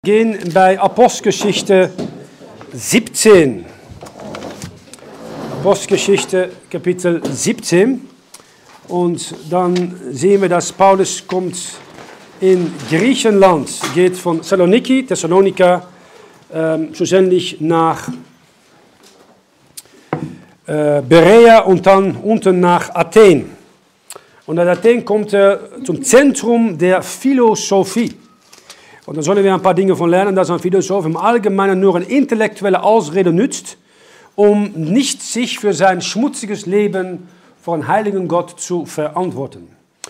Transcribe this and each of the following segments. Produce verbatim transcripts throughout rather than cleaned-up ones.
Wir gehen bei Apostelgeschichte siebzehn. Apostelgeschichte Kapitel siebzehn. Und dann sehen wir, dass Paulus kommt in Griechenland, geht von Thessaloniki, Thessalonika, ähm, schlussendlich nach äh, Berea und dann unten nach Athen. Und in Athen kommt er zum Zentrum der Philosophie. Und da sollen wir ein paar Dinge von lernen, dass ein Philosoph im Allgemeinen nur eine intellektuelle Ausrede nützt, um nicht sich für sein schmutziges Leben vor einem heiligen Gott zu verantworten.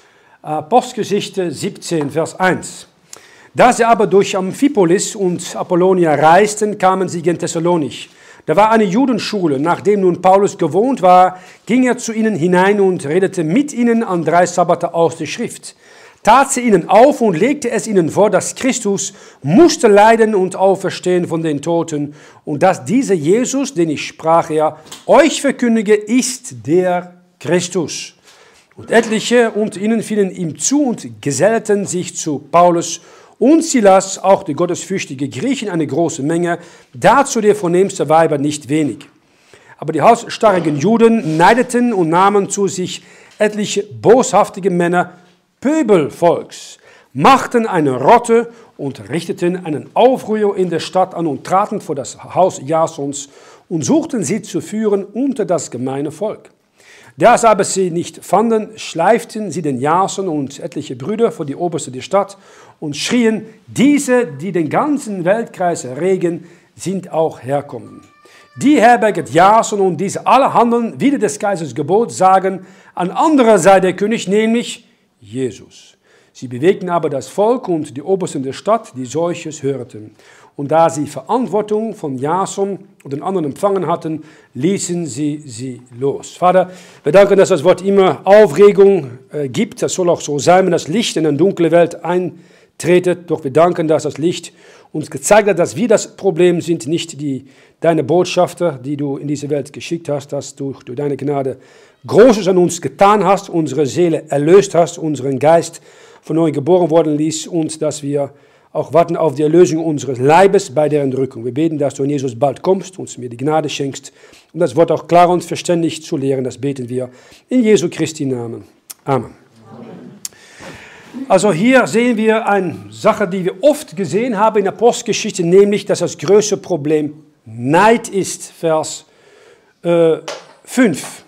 Apostelgeschichte siebzehn, Vers eins. Da sie aber durch Amphipolis und Apollonia reisten, kamen sie gen Thessalonich. Da war eine Judenschule. Nachdem nun Paulus gewohnt war, ging er zu ihnen hinein und redete mit ihnen an drei Sabbate aus der Schrift. Tat sie ihnen auf und legte es ihnen vor, dass Christus musste leiden und auferstehen von den Toten und dass dieser Jesus, den ich sprach, ja, euch verkündige, ist der Christus. Und etliche unter ihnen fielen ihm zu und gesellten sich zu Paulus und Silas, auch die gottesfürchtige Griechen, eine große Menge, dazu der vornehmste Weiber nicht wenig. Aber die halsstarrigen Juden neideten und nahmen zu sich etliche boshaftige Männer, Pöbelvolks, machten eine Rotte und richteten einen Aufruhr in der Stadt an und traten vor das Haus Jasons und suchten sie zu führen unter das gemeine Volk. Da sie aber sie nicht fanden, schleiften sie den Jason und etliche Brüder vor die Oberste der Stadt und schrien, diese, die den ganzen Weltkreis erregen, sind auch herkommen. Die herberget Jason und diese alle handeln wider des Kaisers Gebot, sagen, an anderer sei der König, nämlich Jesus. Sie bewegten aber das Volk und die Obersten der Stadt, die solches hörten. Und da sie Verantwortung von Jason und den anderen empfangen hatten, ließen sie sie los. Vater, wir danken, dass das Wort immer Aufregung äh, gibt. Das soll auch so sein, wenn das Licht in eine dunkle Welt eintretet. Doch wir danken, dass das Licht uns gezeigt hat, dass wir das Problem sind, nicht die, deine Botschafter, die du in diese Welt geschickt hast, dass du durch deine Gnade Großes an uns getan hast, unsere Seele erlöst hast, unseren Geist von neu geboren worden ließ und dass wir auch warten auf die Erlösung unseres Leibes bei der Entrückung. Wir beten, dass du in Jesus bald kommst, uns mir die Gnade schenkst, um das Wort auch klar und verständlich zu lehren. Das beten wir in Jesu Christi Namen. Amen. Also hier sehen wir eine Sache, die wir oft gesehen haben in der Apostelgeschichte, nämlich, dass das größte Problem Neid ist. Vers äh, fünf.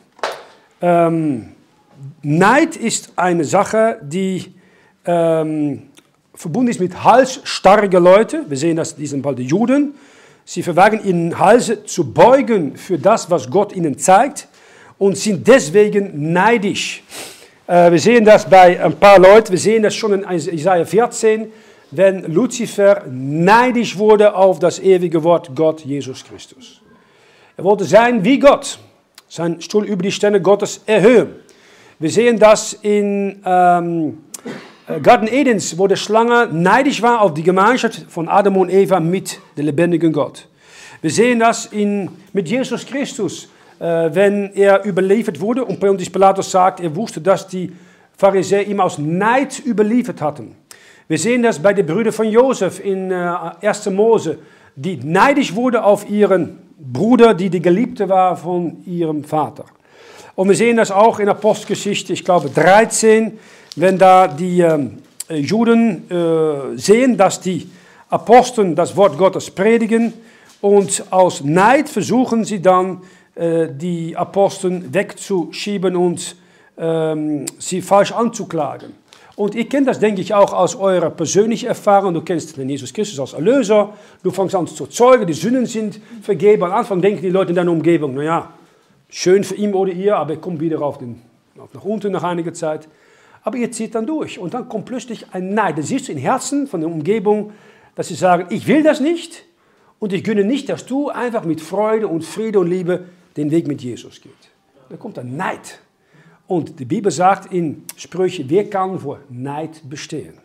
Ähm, Neid ist eine Sache, die ähm, verbunden ist mit halsstarrigen Leuten. Wir sehen das, die sind bald die Juden. Sie verweigern ihren Hals zu beugen für das, was Gott ihnen zeigt und sind deswegen neidisch. Äh, wir sehen das bei ein paar Leuten. Wir sehen das schon in Jesaja vierzehn, wenn Luzifer neidisch wurde auf das ewige Wort Gott, Jesus Christus. Er wollte sein wie Gott. Sein Stuhl über die Sterne Gottes erhöhen. Wir sehen das in ähm, Garten Edens, wo die Schlange neidisch war auf die Gemeinschaft von Adam und Eva mit dem lebendigen Gott. Wir sehen das in, mit Jesus Christus, äh, wenn er überliefert wurde und Pontius Pilatus sagt, er wusste, dass die Pharisäer ihm aus Neid überliefert hatten. Wir sehen das bei den Brüdern von Josef in äh, erster Mose, die neidisch wurde auf ihren Bruder, die die Geliebte war von ihrem Vater. Und wir sehen das auch in Apostelgeschichte, ich glaube dreizehn, wenn da die äh, Juden äh, sehen, dass die Aposteln das Wort Gottes predigen und aus Neid versuchen sie dann, äh, die Aposteln wegzuschieben und äh, sie falsch anzuklagen. Und ihr kennt das, denke ich, auch aus eurer persönlichen Erfahrung. Du kennst den Jesus Christus als Erlöser. Du fängst an zu zeugen, die Sünden sind vergeben. Am Anfang denken die Leute in deiner Umgebung, naja, schön für ihn oder ihr, aber er kommt wieder auf den, auf nach unten nach einiger Zeit. Aber ihr zieht dann durch. Und dann kommt plötzlich ein Neid. Das siehst du im Herzen von der Umgebung, dass sie sagen, ich will das nicht und ich gönne nicht, dass du einfach mit Freude und Friede und Liebe den Weg mit Jesus geht. Da kommt ein Neid. Und die Bibel sagt in Sprüche, wer kann vor Neid bestehen?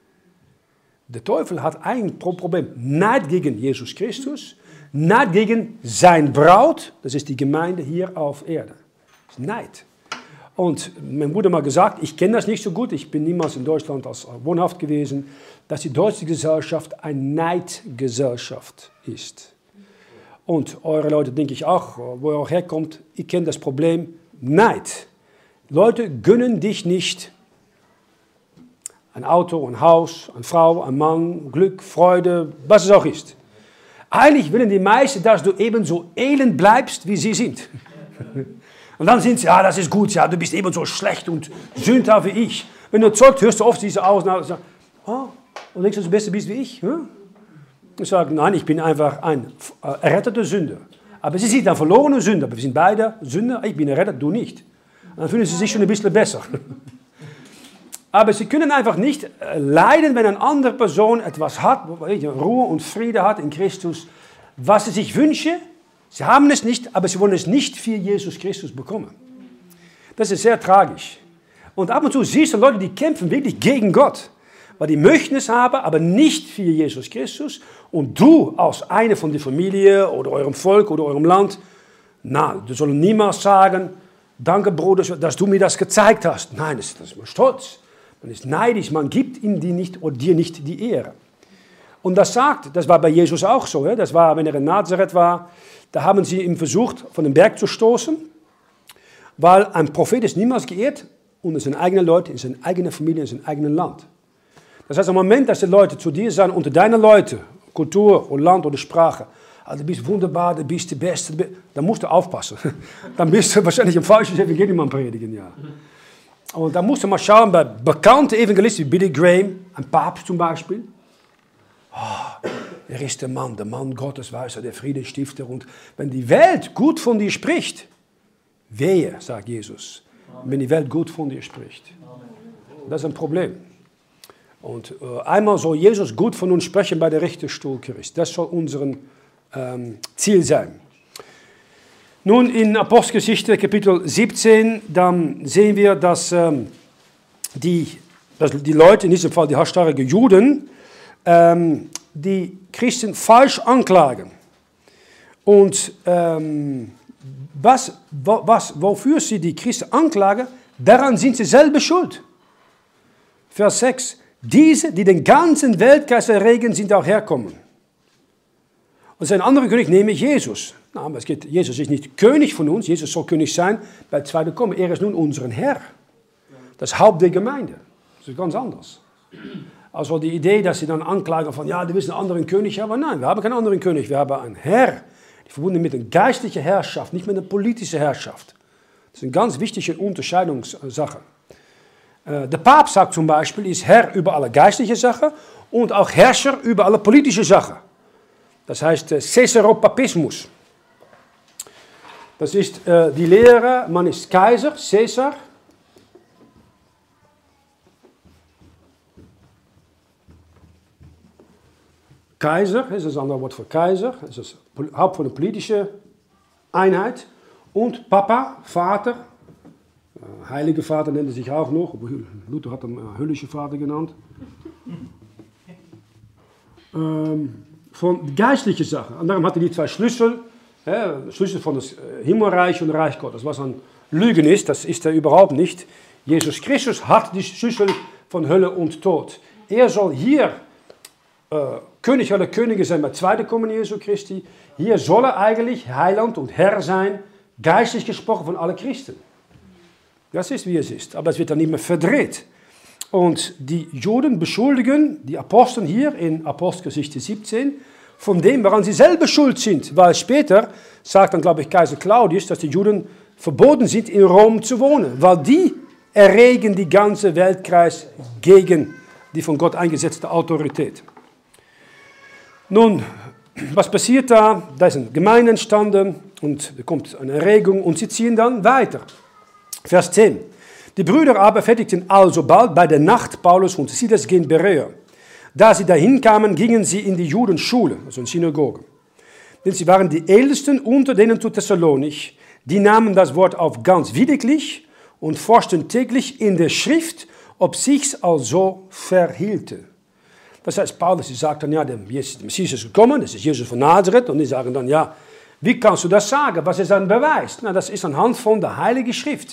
Der Teufel hat ein Problem. Neid gegen Jesus Christus, Neid gegen sein Braut, das ist die Gemeinde hier auf Erde. Das ist Neid. Und mir wurde mal gesagt, ich kenne das nicht so gut, ich bin niemals in Deutschland als wohnhaft gewesen, dass die deutsche Gesellschaft eine Neidgesellschaft ist. Und eure Leute, denke ich auch, wo ihr auch herkommt, ihr kennt das Problem Neid. Leute gönnen dich nicht ein Auto, ein Haus, eine Frau, ein Mann, Glück, Freude, was es auch ist. Eigentlich wollen die meisten, dass du ebenso elend bleibst, wie sie sind. Und dann sind sie, ja, das ist gut, ja, du bist ebenso schlecht und sündhaft wie ich. Wenn du zeugt, hörst du oft diese Ausnahme und sagst, oh, und denkst du, dass du besser bist wie ich? Hm? Ich sage, nein, ich bin einfach ein erretteter Sünder. Aber sie sind ein verlorener Sünder, aber wir sind beide Sünder, ich bin errettet, du nicht. Und dann fühlen sie sich schon ein bisschen besser. Aber sie können einfach nicht leiden, wenn eine andere Person etwas hat, Ruhe und Friede hat in Christus, was sie sich wünschen. Sie haben es nicht, aber sie wollen es nicht für Jesus Christus bekommen. Das ist sehr tragisch. Und ab und zu siehst du Leute, die kämpfen wirklich gegen Gott. Weil die möchten es haben, aber nicht für Jesus Christus. Und du als eine von der Familie oder eurem Volk oder eurem Land, na, du sollst niemals sagen, danke Bruder, dass du mir das gezeigt hast. Nein, das, das ist man stolz. Man ist neidisch, man gibt ihm die nicht oder dir nicht die Ehre. Und das sagt, das war bei Jesus auch so. Das war, wenn er in Nazareth war, da haben sie ihm versucht, von dem Berg zu stoßen, weil ein Prophet ist niemals geehrt unter seinen eigenen Leuten, in seiner eigenen Familie, in seinem eigenen Land. Das heißt, im Moment, dass die Leute zu dir sagen, unter deinen Leuten, Kultur oder Land oder Sprache, also du bist wunderbar, du bist die Beste, dann musst du aufpassen. Dann bist du wahrscheinlich ein falsches Evangelium am Predigen, ja. Und da musst du mal schauen, bei bekannten Evangelisten wie Billy Graham, ein Papst zum Beispiel. Oh, er ist der Mann, der Mann Gottes, weiß er, der Friedensstifter. Und wenn die Welt gut von dir spricht, wehe, sagt Jesus, wenn die Welt gut von dir spricht. Das ist ein Problem. Und äh, einmal soll Jesus gut von uns sprechen bei der Richterstuhl Christi. Das soll unser ähm, Ziel sein. Nun in Apostelgeschichte Kapitel siebzehn, dann sehen wir, dass, ähm, die, dass die Leute, in diesem Fall die halsstarrigen Juden, ähm, die Christen falsch anklagen. Und ähm, was, was, wofür sie die Christen anklagen, daran sind sie selber schuld. Vers sechs. Diese, die den ganzen Weltkreis erregen, sind auch herkommen. Und sein anderer König nehme ich Jesus. Na, aber es geht, Jesus ist nicht König von uns, Jesus soll König sein bei der zweiten Kommen. Er ist nun unser Herr. Das Haupt der Gemeinde. Das ist ganz anders. Also die Idee, dass sie dann anklagen von, ja, du willst einen anderen König haben. Nein, wir haben keinen anderen König, wir haben einen Herr. Verbunden mit einer geistlichen Herrschaft, nicht mit einer politischen Herrschaft. Das ist eine ganz wichtige Unterscheidungssache. Der Papst sagt zum Beispiel, ist Herr über alle geistlichen Sachen und auch Herrscher über alle politischen Sachen. Das heißt Caesaropapismus. Das ist äh, die Lehre, man ist Kaiser, Caesar. Kaiser, das ist ein anderes Wort für Kaiser, das ist das Haupt von der politischen Einheit. Und Papa, Vater, Heilige Vater nennt er sich auch noch, Luther hat ihn höllische Vater genannt. Ähm, von geistlichen Sachen. Und darum hatte die zwei Schlüssel, ja, Schlüssel von das Himmelreich und Reich Gottes. Was ein Lügen ist, das ist er überhaupt nicht. Jesus Christus hat die Schlüssel von Hölle und Tod. Er soll hier äh, König aller Könige sein bei der zweiten Kommen Jesu Christi. Hier soll er eigentlich Heiland und Herr sein, geistlich gesprochen von allen Christen. Das ist, wie es ist. Aber es wird dann nicht mehr verdreht. Und die Juden beschuldigen die Apostel hier in Apostelgeschichte siebzehn von dem, woran sie selber schuld sind. Weil später sagt dann, glaube ich, Kaiser Claudius, dass die Juden verboten sind, in Rom zu wohnen. Weil die erregen die ganze Weltkreis gegen die von Gott eingesetzte Autorität. Nun, was passiert da? Da ist eine Gemeinde entstanden und da kommt eine Erregung und sie ziehen dann weiter. Vers zehn. Die Brüder aber fertigten alsobald bei der Nacht Paulus und Silas gen Berea. Da sie dahin kamen, gingen sie in die Judenschule, also in Synagoge. Denn sie waren die Ältesten unter denen zu Thessalonich. Die nahmen das Wort auf ganz williglich und forschten täglich in der Schrift, ob sich's also verhielte. Das heißt, Paulus die sagt dann, ja, der Messias ist gekommen, das ist Jesus von Nazareth. Und die sagen dann, ja, wie kannst du das sagen? Was ist ein Beweis? Na, das ist anhand von der Heiligen Schrift.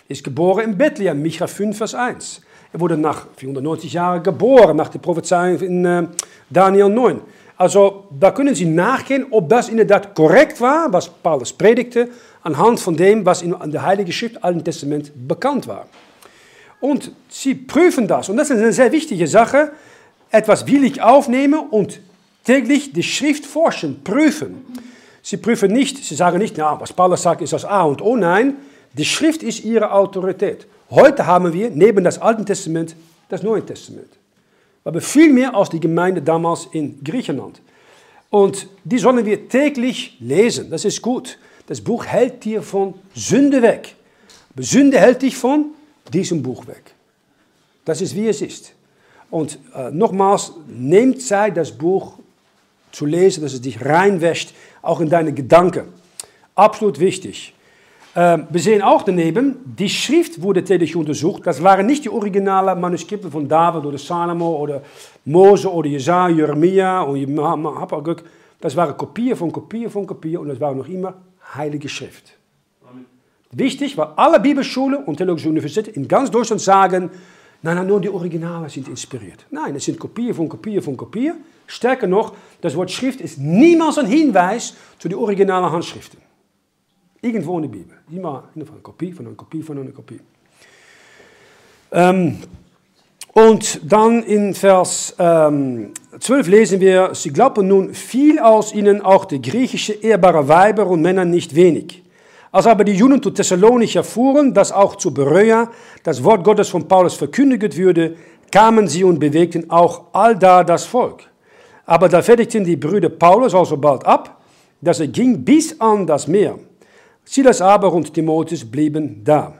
ist geboren in Bethlehem, Micha fünf, Vers eins. Er wurde nach vierhundertneunzig Jahren geboren, nach der Prophezeiung in äh, Daniel neun. Also da können Sie nachgehen, ob das inderdaad korrekt war, was Paulus predigte, anhand von dem, was in der Heiligen Schrift, Alten Testament, bekannt war. Und Sie prüfen das, und das ist eine sehr wichtige Sache, etwas willig aufnehmen und täglich die Schrift forschen, prüfen. Sie prüfen nicht, Sie sagen nicht, na, was Paulus sagt, ist das A und O. Nein, die Schrift ist Ihre Autorität. Heute haben wir neben das Alten Testament das Neue Testament. Wir haben viel mehr als die Gemeinde damals in Griechenland. Und die sollen wir täglich lesen, das ist gut. Das Buch hält dir von Sünde weg. Aber Sünde hält dich von diesem Buch weg. Das ist, wie es ist. Und äh, nochmals, nehmt Zeit, das Buch zu lesen, dass es dich reinwäscht, auch in deine Gedanken. Absolut wichtig. Äh, wir sehen auch daneben, die Schrift wurde täglich untersucht. Das waren nicht die originalen Manuskripte von David oder Salomo oder Mose oder Jesaja, Jeremia und Habakkuk. Das waren Kopien von Kopien von Kopien und das waren noch immer Heilige Schrift. Amen. Wichtig, weil alle Bibelschulen und theologische Universitäten in ganz Deutschland sagen, nein, nein, nur die Originale sind inspiriert. Nein, es sind Kopien von Kopien von Kopien. Stärker noch, das Wort Schrift ist niemals ein Hinweis zu den originalen Handschriften. Irgendwo in der Bibel. Immer eine Kopie von einer Kopie von einer Kopie. Ähm, und dann in Vers ähm, zwölf lesen wir, sie glauben nun viel aus ihnen, auch die griechische ehrbare Weiber und Männer nicht wenig. Als aber die Juden zu Thessalonich erfuhren, dass auch zu Berea das Wort Gottes von Paulus verkündigt würde, kamen sie und bewegten auch allda das Volk. Aber da fertigten die Brüder Paulus also bald ab, dass er ging bis an das Meer. Silas aber und Timotheus blieben da.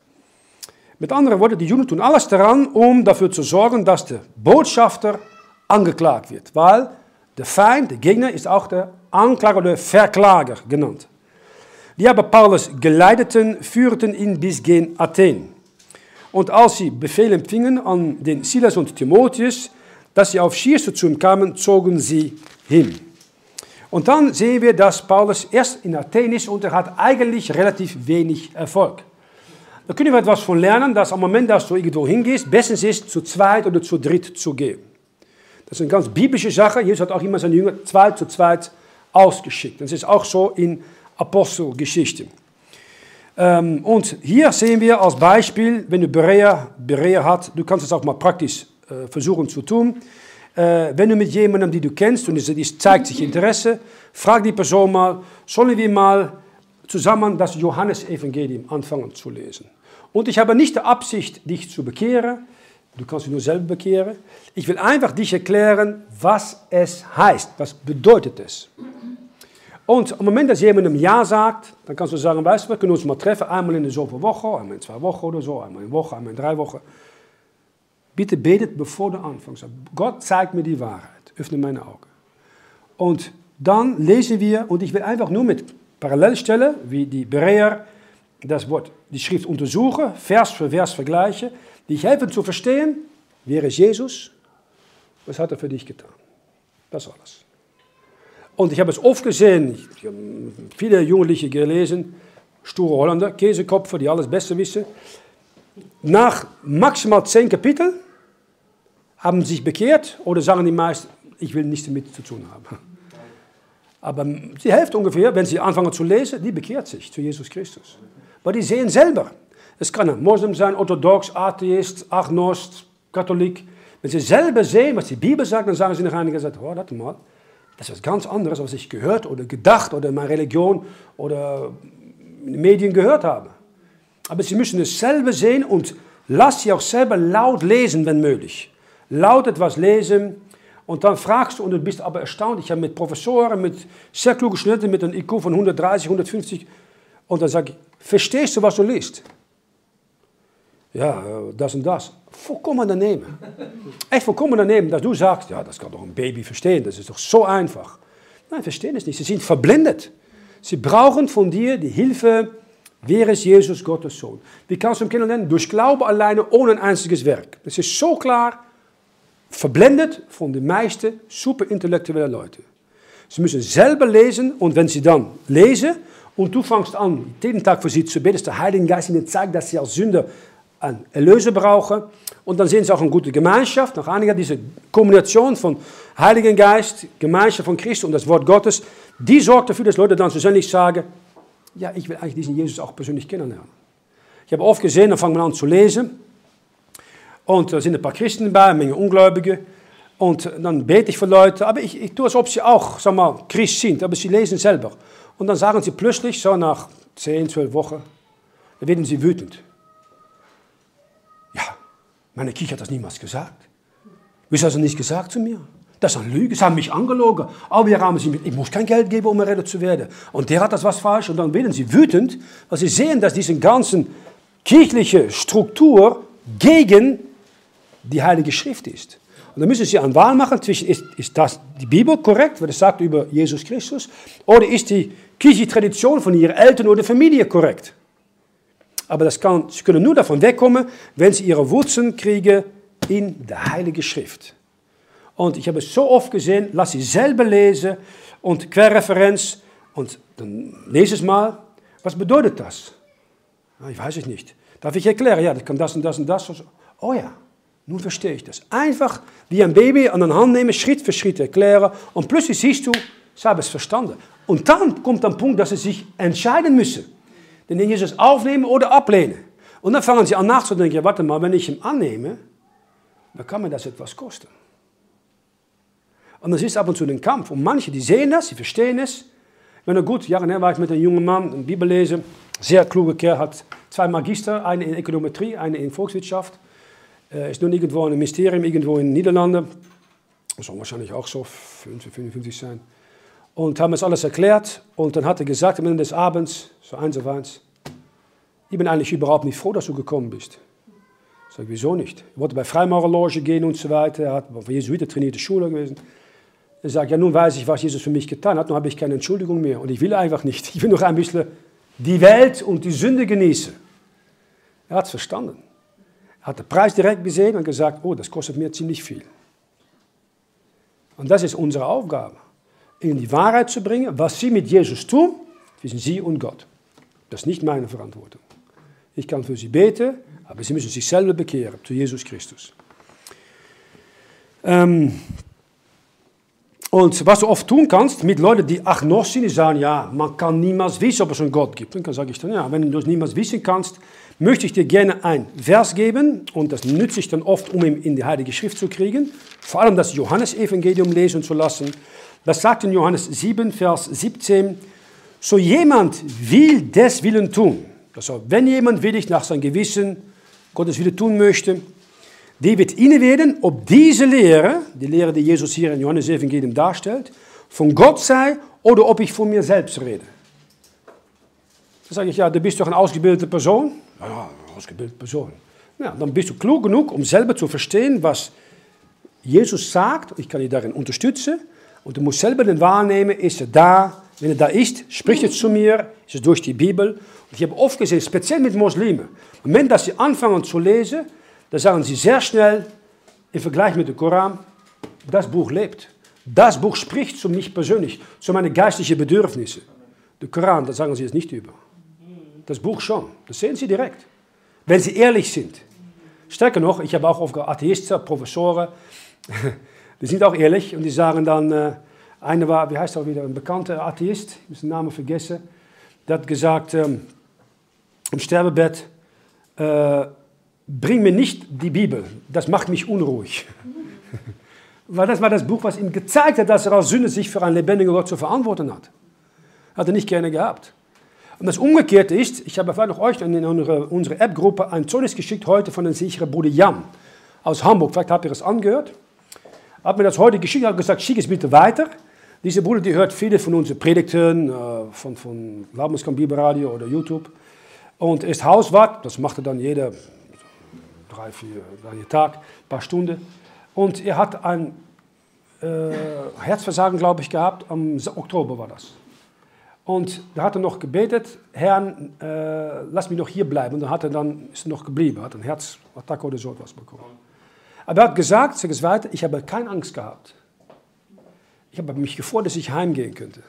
Mit anderen Worten, die Juden tun alles daran, um dafür zu sorgen, dass der Botschafter angeklagt wird. Weil der Feind, der Gegner, ist auch der Anklager oder Verklager genannt. Die aber Paulus geleiteten, führten ihn bis gen Athen. Und als sie Befehl empfingen an den Silas und Timotheus, dass sie auf Schieße zu ihm kamen, zogen sie hin. Und dann sehen wir, dass Paulus erst in Athen ist und er hat eigentlich relativ wenig Erfolg. Da können wir etwas von lernen, dass am Moment, dass du irgendwo hingehst, bestens ist, zu zweit oder zu dritt zu gehen. Das ist eine ganz biblische Sache. Jesus hat auch immer seine Jünger zwei zu zweit ausgeschickt. Das ist auch so in Apostelgeschichte. Ähm, und hier sehen wir als Beispiel, wenn du Berea, Berea hat, du kannst es auch mal praktisch äh, versuchen zu tun. Äh, wenn du mit jemandem, die du kennst, und es, es zeigt sich Interesse, frag die Person mal, sollen wir mal zusammen das Johannesevangelium anfangen zu lesen? Und ich habe nicht die Absicht, dich zu bekehren, du kannst dich nur selber bekehren. Ich will einfach dich erklären, was es heißt, was bedeutet es. Und am Moment, dass jemand Ja sagt, dann kannst du sagen, weißt du, wir können uns mal treffen, einmal in der zoveel Woche, einmal in zwei Wochen oder so, einmal in Woche, einmal in drei Wochen. Bitte betet, bevor du anfängst. Gott zeigt mir die Wahrheit, öffne meine Augen. Und dann lesen wir, und ich will einfach nur mit Parallelstellen, wie die Bereer, das Wort, die Schrift untersuchen, Vers für Vers vergleichen, die ich helfen zu verstehen, wer ist Jesus, was hat er für dich getan. Das ist alles. Und ich habe es oft gesehen, ich habe viele Jugendliche gelesen, sture Holländer, Käsekopfer, die alles besser wissen. Nach maximal zehn Kapitel haben sie sich bekehrt oder sagen die meisten, ich will nichts damit zu tun haben. Aber die Hälfte ungefähr, wenn sie anfangen zu lesen, die bekehrt sich zu Jesus Christus. Weil die sehen selber. Es kann ein Moslem sein, orthodox, Atheist, Agnost, Katholiek. Wenn sie selber sehen, was die Bibel sagt, dann sagen sie nach einiger Zeit, oh, warte mal, das ist was ganz anderes, was ich gehört oder gedacht oder in meiner Religion oder in den Medien gehört habe. Aber sie müssen es selber sehen und lass sie auch selber laut lesen, wenn möglich. Laut etwas lesen und dann fragst du und du bist aber erstaunt. Ich habe mit Professoren, mit sehr klugen Studenten mit einem I Q von hundertdreißig, hundertfünfzig und dann sage ich, verstehst du, was du liest? Ja, das und das. Vollkommen daneben. Echt vollkommen daneben, dass du sagst, ja, das kann doch ein Baby verstehen, das ist doch so einfach. Nein, verstehen es nicht, sie sind verblendet. Sie brauchen von dir die Hilfe. Wer ist Jesus, Gottes Sohn? Wie kannst du ihn kennenlernen? Durch Glaube alleine, ohne ein einziges Werk. Das ist so klar verblendet von den meisten superintellektuellen Leuten. Sie müssen selber lesen und wenn sie dann lesen und du fängst an, jeden Tag für sie zu beten, dass der Heilige Geist ihnen zeigt, dass sie als Sünder einen Erlöser brauchen. Und dann sehen sie auch eine gute Gemeinschaft. Nach einiger diese Kombination von Heiligen Geist, Gemeinschaft von Christus und das Wort Gottes, die sorgt dafür, dass Leute dann schlussendlich sagen, ja, ich will eigentlich diesen Jesus auch persönlich kennenlernen. Ich habe oft gesehen, dann fangen wir an zu lesen. Und da sind ein paar Christen dabei, eine Menge Ungläubige. Und dann bete ich für Leute, aber ich, ich tue es, ob sie auch, sag mal, Christ sind, aber sie lesen selber. Und dann sagen sie plötzlich, so nach zehn, zwölf Wochen, dann werden sie wütend. Ja, meine Kirche hat das niemals gesagt. Wieso hat sie nicht gesagt zu mir? Das ist eine Lüge, sie haben mich angelogen. Aber wir haben sie mit, ich muss kein Geld geben, um errettet zu werden. Und der hat das was falsch. Und dann werden sie wütend, weil sie sehen, dass diese ganze kirchliche Struktur gegen die Heilige Schrift ist. Und dann müssen sie eine Wahl machen zwischen, ist, ist das die Bibel korrekt, was es sagt über Jesus Christus, oder ist die kirchliche Tradition von ihren Eltern oder Familie korrekt? Aber das kann, sie können nur davon wegkommen, wenn sie ihre Wurzeln kriegen in der Heilige Schrift. Und ich habe es so oft gesehen, lass sie selber lesen und Querreferenz und dann lese es mal. Was bedeutet das? Ich weiß es nicht. Darf ich erklären? Ja, das kann das und das und das. Oh ja. Nun verstehe ich das. Einfach wie ein Baby an der Hand nehmen, Schritt für Schritt erklären und plötzlich siehst du, sie haben es verstanden. Und dann kommt der Punkt, dass sie sich entscheiden müssen. Den Jesus aufnehmen oder ablehnen. Und dann fangen sie an nachzudenken, ja, warte mal, wenn ich ihn annehme, dann kann mir das etwas kosten. Und das ist ab und zu ein Kampf. Und manche, die sehen das, sie verstehen es. Wenn er gut, Jahre her war ich mit einem jungen Mann, ein Bibel lesen, sehr kluger Kerl, hat zwei Magister, eine in Ökonometrie, eine in Volkswirtschaft. Er ist nun irgendwo in einem Ministerium, irgendwo in den Niederlanden. Das soll wahrscheinlich auch so fünfundfünfzig sein. Und haben es alles erklärt. Und dann hat er gesagt, am Ende des Abends, so eins auf eins, ich bin eigentlich überhaupt nicht froh, dass du gekommen bist. Ich sage, wieso nicht? Er wollte bei Freimaurerloge gehen und so weiter. Er hat von Jesuiten trainierte Schule gewesen. Er sagt, ja, nun weiß ich, was Jesus für mich getan hat. Nun habe ich keine Entschuldigung mehr. Und ich will einfach nicht. Ich will noch ein bisschen die Welt und die Sünde genießen. Er hat es verstanden. Er hat den Preis direkt gesehen und gesagt, oh, das kostet mir ziemlich viel. Und das ist unsere Aufgabe, ihnen die Wahrheit zu bringen, was sie mit Jesus tun, zwischen sie und Gott. Das ist nicht meine Verantwortung. Ich kann für sie beten, aber sie müssen sich selber bekehren zu Jesus Christus. Ähm, und was du oft tun kannst mit Leuten, die agnostisch sind, die sagen, ja, man kann niemals wissen, ob es einen Gott gibt. Dann sage ich dann, ja, wenn du das niemals wissen kannst, möchte ich dir gerne ein Vers geben, und das nütze ich dann oft, um ihn in die Heilige Schrift zu kriegen, vor allem das Johannesevangelium lesen zu lassen. Das sagt in Johannes sieben, Vers siebzehn, so jemand will des Willen tun. Also wenn jemand willig nach seinem Gewissen Gottes Wille tun möchte, die wird inne werden, ob diese Lehre, die Lehre, die Jesus hier in Johannes Evangelium darstellt, von Gott sei oder ob ich von mir selbst rede. Dann sage ich, ja, du bist doch eine ausgebildete Person. Ja, ja, ausgebildete Person. Ja, dann bist du klug genug, um selber zu verstehen, was Jesus sagt. Ich kann dich darin unterstützen. Und du musst selber den wahrnehmen, ist er da? Wenn er da ist, spricht er zu mir, ist es durch die Bibel. Und ich habe oft gesehen, speziell mit Muslimen, im Moment, dass sie anfangen zu lesen, da sagen sie sehr schnell, im Vergleich mit dem Koran, das Buch lebt. Das Buch spricht zu mich persönlich, zu meinen geistlichen Bedürfnissen. Der Koran, da sagen sie es nicht über. Das Buch schon, das sehen sie direkt, wenn sie ehrlich sind. Stärker noch, ich habe auch oft Atheisten, Professoren, die sind auch ehrlich und die sagen dann, äh, einer war, wie heißt er wieder, ein bekannter Atheist, ich muss den Namen vergessen, der hat gesagt, ähm, im Sterbebett, äh, bring mir nicht die Bibel, das macht mich unruhig. Weil das war das Buch, was ihm gezeigt hat, dass er als Sünder sich für einen lebendigen Gott zu verantworten hat. Hat er nicht gerne gehabt. Und das Umgekehrte ist, ich habe vielleicht noch euch in unsere, unsere App-Gruppe ein Zeugnis geschickt, heute von dem sicheren Bruder Jan aus Hamburg. Vielleicht habt ihr es angehört. Er hat mir das heute geschickt, hat gesagt, schick es bitte weiter. Dieser Bruder, die hört viele von unseren Predigten, äh, von, von Glaubenskamp Bibelradio oder YouTube. Und ist Hauswart, das macht er dann jeder drei, vier, drei Tag, ein paar Stunden. Und er hat ein äh, Herzversagen, glaube ich, gehabt, am Oktober war das. Und da hat er noch gebetet, Herr, äh, lass mich noch hier bleiben. Und dann hat er dann, ist er noch geblieben, hat einen Herzattacke oder so etwas bekommen. Aber er hat gesagt, sag es weiter, ich habe keine Angst gehabt. Ich habe mich gefreut, dass ich heimgehen könnte.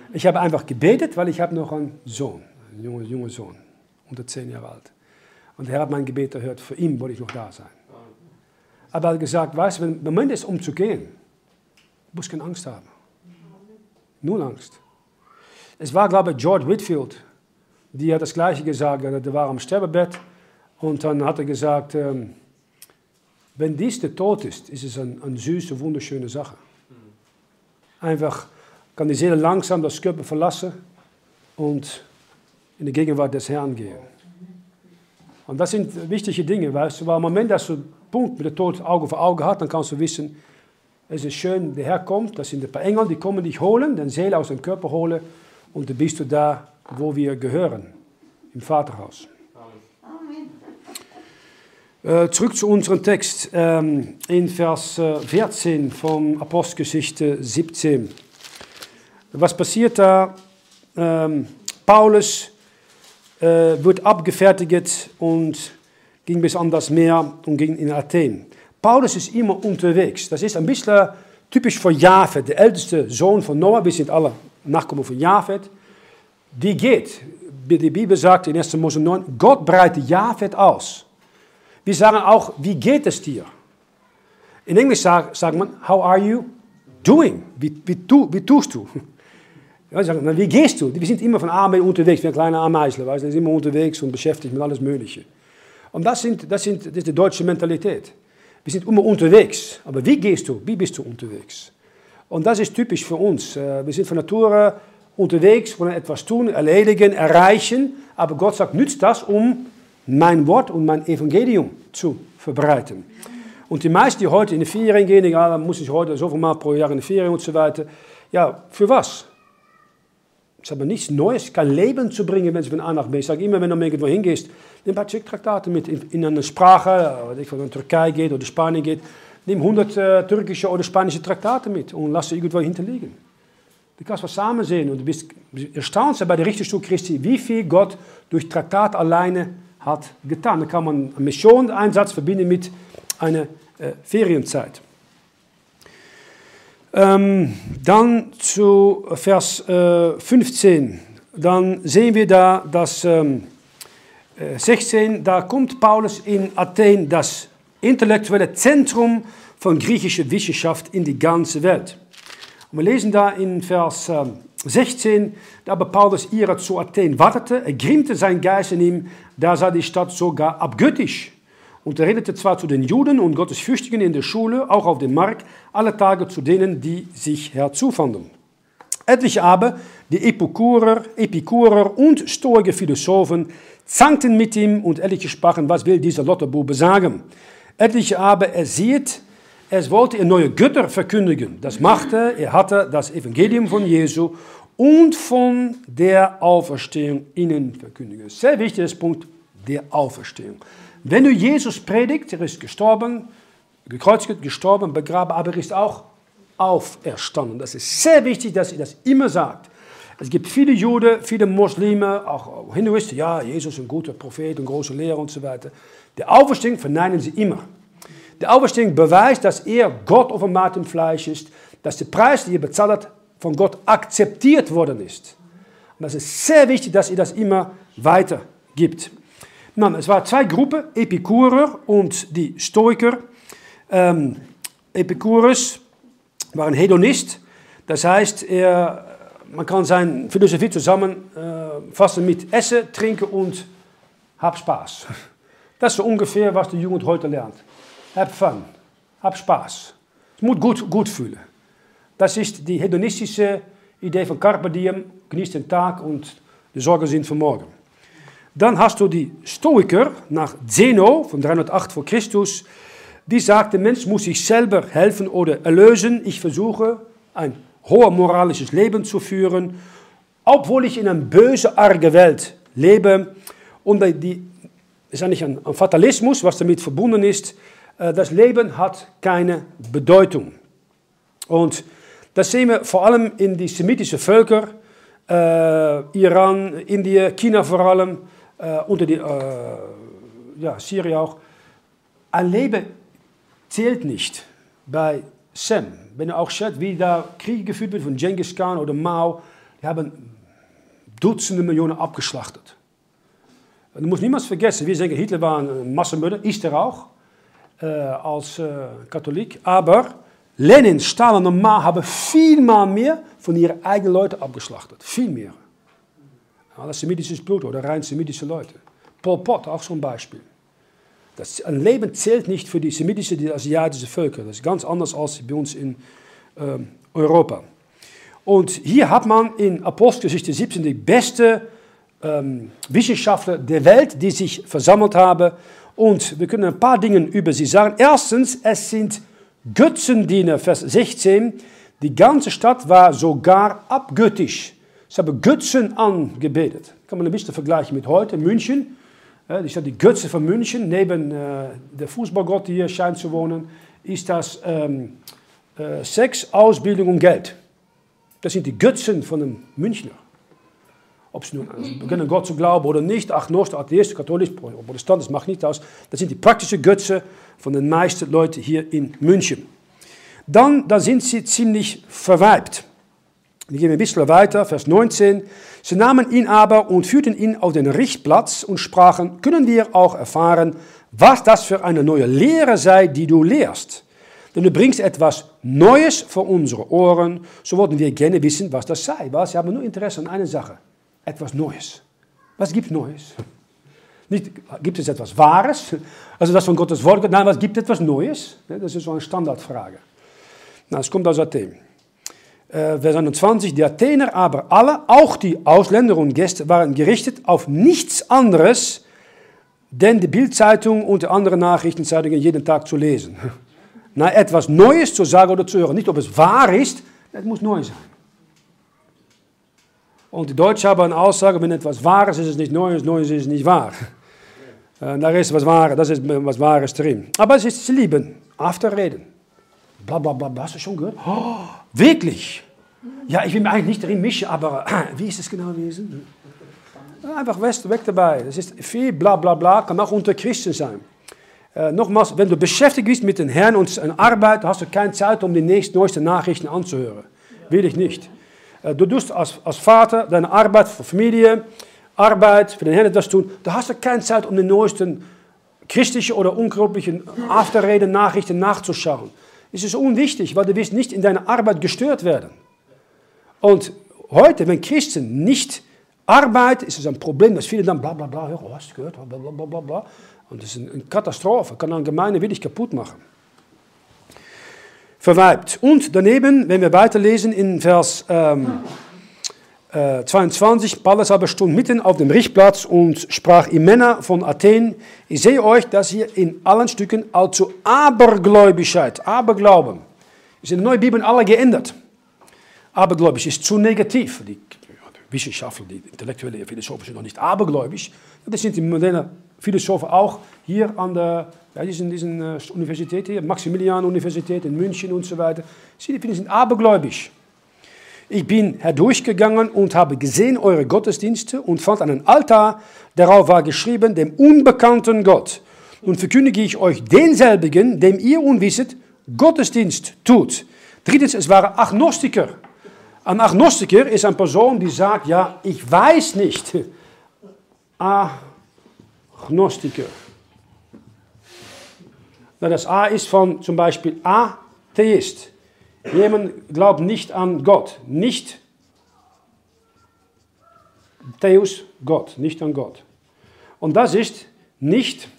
Ich habe einfach gebetet, weil ich habe noch einen Sohn, einen jungen, jungen Sohn, unter zehn Jahre alt. Und der Herr hat mein Gebet erhört, für ihn wollte ich noch da sein. Aber er hat gesagt, weißt du, wenn der Moment ist, um zu gehen, du musst keine Angst haben. Null Angst. Es war, glaube ich, George Whitefield, die hat das Gleiche gesagt, der war am Sterbebett und dann hat er gesagt, ähm, wenn dies der Tod ist, ist es eine, eine süße, wunderschöne Sache. Einfach kann die Seele langsam das Körper verlassen und in die Gegenwart des Herrn gehen. Und das sind wichtige Dinge, weißt du, weil im Moment, dass du einen Punkt mit dem Tod Auge für Auge hast, dann kannst du wissen, es ist schön, der Herr kommt, das sind ein paar Engel, die kommen dich holen, deine Seele aus dem Körper holen und dann bist du da, wo wir gehören, im Vaterhaus. Äh, zurück zu unserem Text, ähm, in Vers äh, vierzehn von Apostelgeschichte siebzehn. Was passiert da? Ähm, Paulus äh, wird abgefertigt und ging bis an das Meer und ging in Athen. Paulus ist immer unterwegs. Das ist ein bisschen typisch für Japhet, der älteste Sohn von Noah. Wir sind alle Nachkommen von Japhet. Die geht, die Bibel sagt in erster Mose neun, Gott breitet Japhet aus. Wir sagen auch, wie geht es dir? In Englisch sagt, sagt man, how are you doing? Wie, wie, tu, wie tust du? Ja, sagen, wie gehst du? Wir sind immer von A nach B unterwegs, wie ein kleiner Ameisler. Wir sind immer unterwegs und beschäftigt mit alles Mögliche. Und das, sind, das, sind, das ist die deutsche Mentalität. Wir sind immer unterwegs. Aber wie gehst du? Wie bist du unterwegs? Und das ist typisch für uns. Wir sind von Natur unterwegs, wollen etwas tun, erledigen, erreichen. Aber Gott sagt, nützt das, um mein Wort und mein Evangelium zu verbreiten. Und die meisten, die heute in die Ferien gehen, egal, dann muss ich heute so viel Mal pro Jahr in die Ferien und so weiter. Ja, für was? Es ist aber nichts Neues, kein Leben zu bringen, wenn sie von A nach B. Ich sage immer, wenn du irgendwo hingehst, nimm ein paar Traktate mit in, in eine Sprache, wenn ich von der Türkei geht oder Spanien geht, nimm hundert äh, türkische oder spanische Traktate mit und lass sie irgendwo hinterliegen. Du kannst was zusammen sehen und du bist erstaunt bei der Richterstuhl Christi, wie viel Gott durch Traktat alleine hat getan. Da kann man einen Missioneinsatz verbinden mit einer äh, Ferienzeit. Ähm, dann zu Vers äh, fünfzehn. Dann sehen wir da, dass ähm, äh, sechzehn, da kommt Paulus in Athen, das intellektuelle Zentrum von griechischer Wissenschaft in die ganze Welt. Und wir lesen da in Vers äh, sechzehn, da aber Paulus ihrer zu Athen wartete, ergrimmte sein Geist in ihm, da sah die Stadt sogar abgöttisch. Und er redete zwar zu den Juden und Gottesfürchtigen in der Schule, auch auf dem Markt, alle Tage zu denen, die sich herzufanden. Etliche aber, die Epikurer, Epikurer und stoische Philosophen, zankten mit ihm und etliche sprachen, was will dieser Lotterbube sagen? Etliche aber, er sieht, es wollte er neue Götter verkündigen. Das machte, er hatte das Evangelium von Jesu und von der Auferstehung ihnen verkündigen. Sehr wichtiges Punkt, der Auferstehung. Wenn du Jesus predigt, er ist gestorben, gekreuzigt, gestorben, begraben, aber er ist auch auferstanden. Das ist sehr wichtig, dass ihr das immer sagt. Es gibt viele Juden, viele Muslime, auch Hinduisten, ja, Jesus ist ein guter Prophet, ein großer Lehrer und so weiter. Die Auferstehung verneinen sie immer. Die Auferstehung beweist, dass er Gott offenbart im Fleisch ist, dass der Preis, den ihr bezahlt habt, von Gott akzeptiert worden ist. Und das ist sehr wichtig, dass ihr das immer weitergibt. Nun, es waren zwei Gruppen, Epikurer und die Stoiker. Ähm, Epikurus war ein Hedonist, das heißt, er, man kann seine Philosophie zusammenfassen mit Essen, Trinken und hab Spaß. Das ist so ungefähr, was die Jugend heute lernt. Hab fun, hab Spaß. Es muss gut, gut fühlen. Das ist die hedonistische Idee von Carpe Diem, genießt den Tag und die Sorgen sind für morgen. Dann hast du die Stoiker nach Zeno von dreihundertacht vor Christus. Die sagt, der Mensch muss sich selber helfen oder erlösen. Ich versuche, ein hohes moralisches Leben zu führen, obwohl ich in einer bösen, argen Welt lebe. Und die ist eigentlich ein Fatalismus, was damit verbunden ist. Das Leben hat keine Bedeutung. Und das sehen wir vor allem in die semitischen Völker, äh, Iran, Indien, China vor allem, äh, unter die, äh, ja, Syrien auch. Ein Leben zählt nicht bei Sem. Wenn du auch schaut, wie da Kriege geführt wird von Genghis Khan oder Mao, die haben Dutzende Millionen abgeschlachtet. Du musst niemals vergessen, wir sagen, Hitler war ein Massenmörder, ist er auch, äh, als äh, Katholik. Aber Lenin, Stalin und Mao haben viel mehr von ihren eigenen Leuten abgeschlachtet. Viel mehr. Ja, das semitisches Blut oder rein semitische Leute. Pol Pot, auch so ein Beispiel. Das, ein Leben zählt nicht für die semitische, die asiatische Völker. Das ist ganz anders als bei uns in äh, Europa. Und hier hat man in Apostelgeschichte siebzehn die beste ähm, Wissenschaftler der Welt, die sich versammelt haben. Und wir können ein paar Dinge über sie sagen. Erstens, es sind Götzendiener, Vers sechzehn. Die ganze Stadt war sogar abgöttisch. Sie haben Götzen angebetet. Kann man ein bisschen vergleichen mit heute, München. Ja, die Stadt, die Götze von München, neben äh, der Fußballgott, die hier scheint zu wohnen, ist das ähm, äh, Sex, Ausbildung und Geld. Das sind die Götzen von einem Münchner. Ob sie nun beginnen Gott zu glauben oder nicht, Agnostiker, Atheist, Katholisch, Protestant, das macht nicht aus. Das sind die praktischen Götzen von den meisten Leuten hier in München. Dann, da sind sie ziemlich verweibt. Wir gehen ein bisschen weiter, Vers neunzehn. Sie nahmen ihn aber und führten ihn auf den Richtplatz und sprachen, können wir auch erfahren, was das für eine neue Lehre sei, die du lehrst. Denn du bringst etwas Neues vor unsere Ohren, so wollten wir gerne wissen, was das sei. Was? Sie haben nur Interesse an einer Sache, etwas Neues. Was gibt Neues? Nicht, gibt es etwas Wahres, also das von Gottes Wort, nein, was gibt etwas Neues? Das ist so eine Standardfrage. Na, es kommt aus Athen. Äh, Vers einundzwanzig, die Athener aber alle, auch die Ausländer und Gäste, waren gerichtet auf nichts anderes, denn die Bildzeitung und die anderen Nachrichtenzeitungen jeden Tag zu lesen. Na, etwas Neues zu sagen oder zu hören. Nicht, ob es wahr ist, es muss neu sein. Und die Deutschen haben eine Aussage, wenn etwas wahr ist, ist es nicht neu, neu ist es nicht wahr. Äh, da ist was Wahres, das ist was Wahres drin. Aber es ist zu lieben, Afterreden. Bla bla bla, hast du schon gehört? Oh, wirklich? Ja, ich will mich eigentlich nicht drin mischen, aber wie ist es genau gewesen? Einfach weg dabei. Das ist viel bla bla bla, kann auch unter Christen sein. Äh, nochmals, wenn du beschäftigt bist mit den Herrn und in Arbeit, hast du keine Zeit, um die nächsten, neuesten Nachrichten anzuhören. Will ich nicht. Äh, du tust als, als Vater deine Arbeit für Familie, Arbeit, für den Herrn etwas tun. Da hast du keine Zeit, um die neuesten christlichen oder unglaublichen Afterreden, Nachrichten nachzuschauen. Es ist unwichtig, weil du wirst nicht in deiner Arbeit gestört werden. Und heute, wenn Christen nicht arbeiten, ist es ein Problem, dass viele dann bla bla bla, oh, hast du gehört, bla bla bla bla. Und das ist eine Katastrophe, kann eine Gemeinde wirklich kaputt machen. Verweibt. Und daneben, wenn wir weiterlesen in Vers ähm, äh, zweiundzwanzig, Paulus aber stund mitten auf dem Richtplatz und sprach, ihr Männer von Athen, ich sehe euch, dass ihr in allen Stücken allzu abergläubisch seid. Aberglauben. Ist in der neuen Bibel alle geändert. Abergläubisch ist zu negativ. Die Wissenschaftler, die intellektuelle Philosophen sind noch nicht abergläubisch. Das sind die modernen Philosophen auch hier an der ja, diesen, diesen uh, Universität hier, Maximilian-Universität in München und so weiter. Sie sind abergläubisch. Ich bin herdurchgegangen und habe gesehen eure Gottesdienste und fand einen Altar, darauf war geschrieben, dem unbekannten Gott. Und verkündige ich euch denselbigen, dem ihr unwisset, Gottesdienst tut. Drittens, es waren Agnostiker. Ein Agnostiker ist eine Person, die sagt, ja, ich weiß nicht. Agnostiker. Das A ist von zum Beispiel Atheist. Jemand glaubt nicht an Gott. Nicht Theos, Gott, nicht an Gott. Und das ist nicht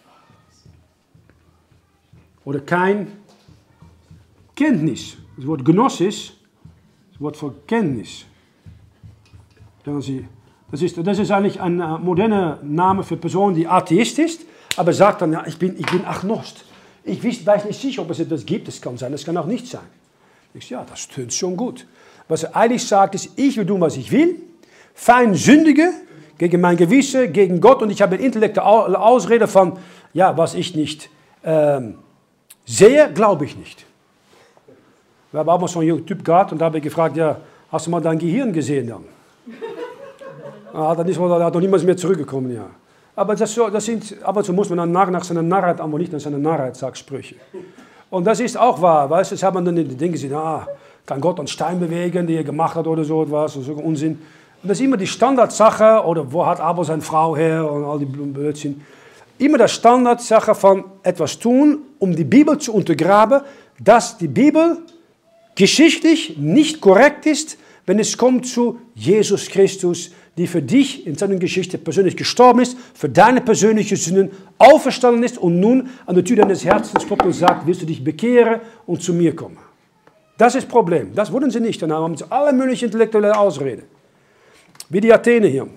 oder kein Kenntnis. Das Wort Gnosis, das Wort für Kenntnis. Das ist, das ist eigentlich ein moderner Name für Person, die Atheist ist, aber sagt dann, ja, ich bin, ich bin Agnost. Ich weiß nicht sicher, ob es etwas gibt, das kann sein, das kann auch nicht sein. Ich sage, ja, das tönt schon gut. Was er eigentlich sagt, ist, ich will tun, was ich will, fein sündige, gegen mein Gewissen, gegen Gott, und ich habe eine intellektuelle Ausrede von, ja, was ich nicht ähm, sehe, glaube ich nicht. Wir haben auch mal so einen Typ gehabt und da habe ich gefragt, ja, hast du mal dein Gehirn gesehen dann? Ah, dann ist er noch niemals mehr zurückgekommen, ja. Aber das, so, das sind, ab und zu muss man dann nach, nach seiner Narrheit, aber nicht nach seiner Narrheit, sagt Sprüche. Und das ist auch wahr, weißt du, das hat man dann in den Dingen gesehen, ah, kann Gott einen Stein bewegen, den er gemacht hat oder so etwas, so Unsinn. Und das ist immer die Standardsache, oder wo hat Abel seine Frau her und all die Blödsinn. Immer die Standardsache von etwas tun, um die Bibel zu untergraben, dass die Bibel geschichtlich nicht korrekt ist, wenn es kommt zu Jesus Christus, die für dich in seiner Geschichte persönlich gestorben ist, für deine persönlichen Sünden auferstanden ist und nun an der Tür deines Herzens klopft und sagt, willst du dich bekehren und zu mir kommen? Das ist das Problem. Das wollen sie nicht. Dann haben sie alle möglichen intellektuellen Ausreden. Wie die Athene hier.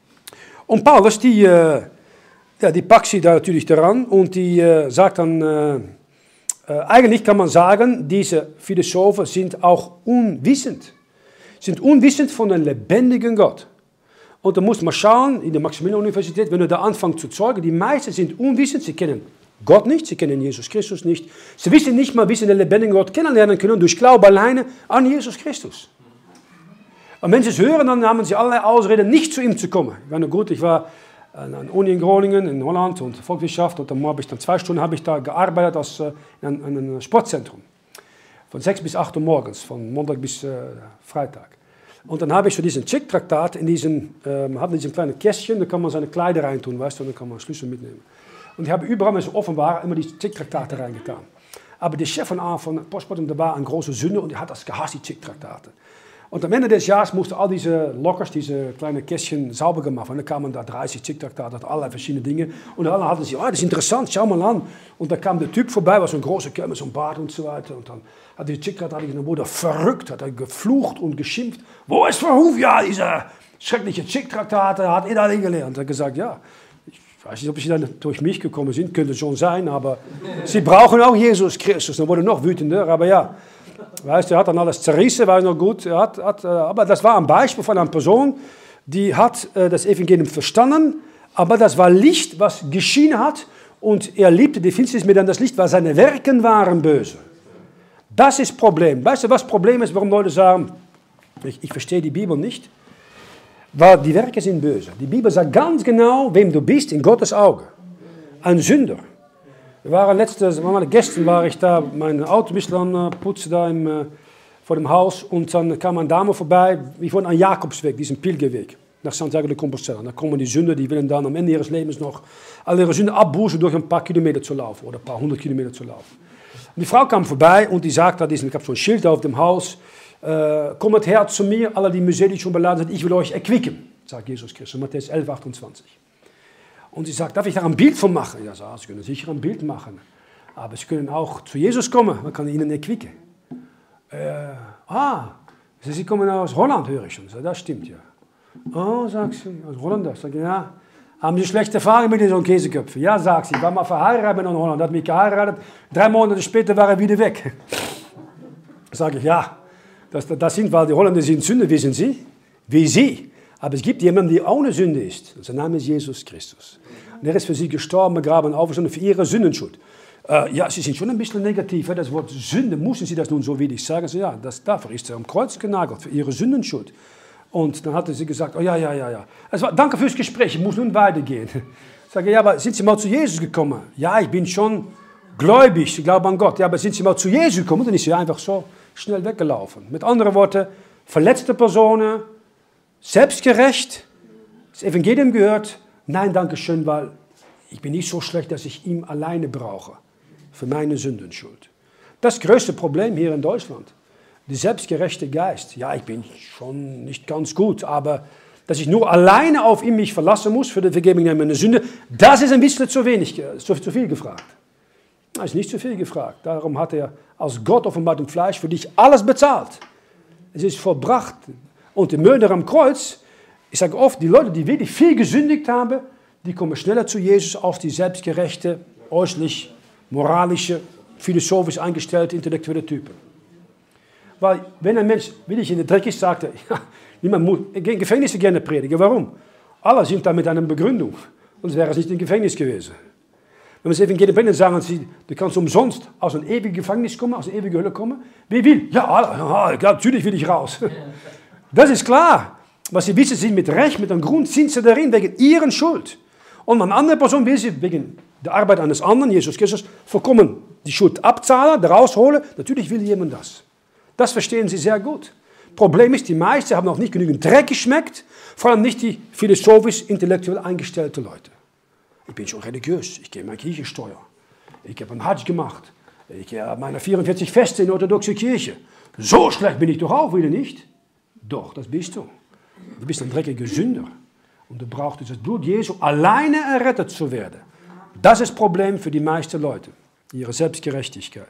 Und Paulus, die, äh, ja, die packt sie da natürlich daran und die äh, sagt dann, äh, äh, eigentlich kann man sagen, diese Philosophen sind auch unwissend. Sind unwissend von einem lebendigen Gott. Und da muss man schauen, in der Maximilian-Universität, wenn du da anfängst zu zeugen, die meisten sind unwissend, sie kennen Gott nicht, sie kennen Jesus Christus nicht. Sie wissen nicht mal, wie sie den lebendigen Gott kennenlernen können, durch Glaube alleine an Jesus Christus. Und wenn sie es hören, dann haben sie alle Ausreden, nicht zu ihm zu kommen. Ich meine, gut, ich war an der Uni in Groningen, in Holland, und Volkswirtschaft, und dann habe ich dann zwei Stunden habe ich da gearbeitet als, äh, in einem Sportzentrum. Von sechs bis acht Uhr morgens, von Montag bis äh, Freitag. Und dann habe ich so diesen Chick-Traktat in diesem, äh, man hat in diesem kleinen Kästchen, da kann man seine Kleider reintun, weißt du, und dann kann man Schlüssel mitnehmen. Und ich habe überall, wenn es offen war, immer die Chick-Traktate reingetan. Aber der Chef von, von Postbord, der war ein großer Sünder und er hat das gehasst, die Chick-Traktate. Und am Ende des Jahres mussten all diese Lockers, diese kleinen Kästchen, sauber gemacht werden. Und dann kamen da dreißig Chick-Traktate, allerlei verschiedene Dinge. Und dann hatten sie, oh, das ist interessant, schau mal an. Und da kam der Typ vorbei, war so ein großer Kerl mit so einem Bart und so weiter. Und dann hat die Chick-Traktate, dann wurde er verrückt, hat er geflucht und geschimpft. Wo ist Verhoef? Ja, diese schreckliche Chick-Traktate, hat er da gelernt. Er hat gesagt, ja, ich weiß nicht, ob sie dann durch mich gekommen sind, könnte schon sein, aber sie brauchen auch Jesus Christus. Dann wurde er noch wütender, aber ja. Weißt du, er hat dann alles zerrissen, war noch gut. Er hat, hat, aber das war ein Beispiel von einer Person, die hat das Evangelium verstanden, aber das war Licht, was geschienen hat, und er liebte die Finsternis mehr dann das Licht, weil seine Werke waren böse. Das ist das Problem. Weißt du, was das Problem ist, warum Leute sagen, ich, ich verstehe die Bibel nicht? Weil die Werke sind böse. Die Bibel sagt ganz genau, wem du bist in Gottes Auge. Ein Sünder. Wir waren letzte, gestern war ich da, mein Auto ein bisschen putzen da im, äh, vor dem Haus, und dann kam eine Dame vorbei, ich wohne an Jakobsweg, diesen Pilgerweg, nach Santiago de Compostela. Da kommen die Sünder, die willen dann am Ende ihres Lebens noch alle ihre Sünden abbußen, durch ein paar Kilometer zu laufen oder ein paar hundert Kilometer zu laufen. Und die Frau kam vorbei und die sagte, ich habe so ein Schild auf dem Haus, äh, kommt her zu mir, alle die mühselig schon beladen sind, ich will euch erquicken, sagt Jesus Christus, Matthäus elf, achtundzwanzig. Und sie sagt, darf ich da ein Bild von machen? Ja, Sie können sicher ein Bild machen. Aber Sie können auch zu Jesus kommen, man kann Ihnen erquicken. Äh, ah, Sie kommen aus Holland, höre ich schon. Das stimmt ja. Oh, sagt sie, aus Holland. Sag ich, ja. Haben Sie schlechte Erfahrungen mit diesen Käseköpfen? Ja, sagt sie, ich war mal verheiratet mit einem Holland, hat mich geheiratet. Drei Monate später war er wieder weg. Sag ich, ja, das, das sind, weil die Holländer sind Sünder, wissen Sie, wie Sie. Aber es gibt jemanden, der ohne Sünde ist. Und sein Name ist Jesus Christus. Und er ist für sie gestorben, begraben, auferstanden für ihre Sündenschuld. Äh, ja, sie sind schon ein bisschen negativ. Ja, das Wort Sünde, müssen Sie das nun so willig sagen? Sie, ja, das, dafür ist er am Kreuz genagelt, für ihre Sündenschuld. Und dann hatte sie gesagt, oh ja, ja, ja, ja. Es war, danke fürs Gespräch, ich muss nun weitergehen. Ich sage, ja, aber sind Sie mal zu Jesus gekommen? Ja, ich bin schon gläubig, ich glaube an Gott. Ja, aber sind Sie mal zu Jesus gekommen? Dann ist sie einfach so schnell weggelaufen. Mit anderen Worten, verletzte Personen, selbstgerecht, das Evangelium gehört, nein, danke schön, weil ich bin nicht so schlecht, dass ich ihn alleine brauche für meine Sündenschuld. Das größte Problem hier in Deutschland, der selbstgerechte Geist. Ja, ich bin schon nicht ganz gut, aber dass ich nur alleine auf ihn mich verlassen muss für die Vergebung meiner Sünde, das ist ein bisschen zu wenig, zu, zu viel gefragt. Das ist nicht zu viel gefragt. Darum hat er als Gott offenbart im Fleisch für dich alles bezahlt. Es ist vollbracht. Und die Mörder am Kreuz, ich sage oft, die Leute, die wirklich viel gesündigt haben, die kommen schneller zu Jesus als die selbstgerechte, äußerlich, moralische, philosophisch eingestellte, intellektuelle Typen. Weil wenn ein Mensch wirklich in der Dreck ist, sagt er, ja, niemand muss in Gefängnisse gerne predigen. Warum? Alle sind da mit einer Begründung. Sonst wäre es nicht im Gefängnis gewesen. Wenn wir es Evangelium bringen, sagen sie, du kannst umsonst aus einem ewigen Gefängnis kommen, aus einer ewigen Hölle kommen. Wer will? Ja, ja, natürlich will ich raus. Das ist klar. Was sie wissen, sind mit Recht, mit einem Grund, sind sie darin, wegen ihrer Schuld. Und eine andere Person will sie wegen der Arbeit eines anderen, Jesus Christus, vollkommen die Schuld abzahlen, rausholen. Natürlich will jemand das. Das verstehen sie sehr gut. Problem ist, die meisten haben auch nicht genügend Dreck geschmeckt, vor allem nicht die philosophisch, intellektuell eingestellten Leute. Ich bin schon religiös, ich gehe meine Kirchensteuer, ich habe einen Hajj gemacht, ich habe meine vierundvierzig Feste in der orthodoxen Kirche. So schlecht bin ich doch auch wieder nicht. Doch, das bist du. Du bist ein dreckiger Sünder. Und du brauchst das Blut Jesu, alleine errettet zu werden. Das ist das Problem für die meisten Leute, ihre Selbstgerechtigkeit.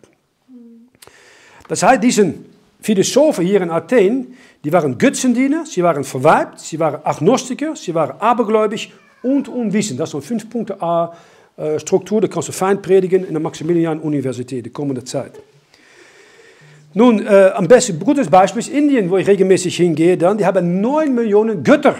Das heißt, diesen Philosophen hier in Athen, die waren Götzendiener, sie waren verweibt, sie waren Agnostiker, sie waren abergläubig und unwissend. Das ist eine Fünf-Punkte-Struktur, die kannst du fein predigen in der Maximilian-Universität, die kommende Zeit. Nun, äh, am besten, ein gutes Beispiel ist Indien, wo ich regelmäßig hingehe. Dann, die haben neun Millionen Götter.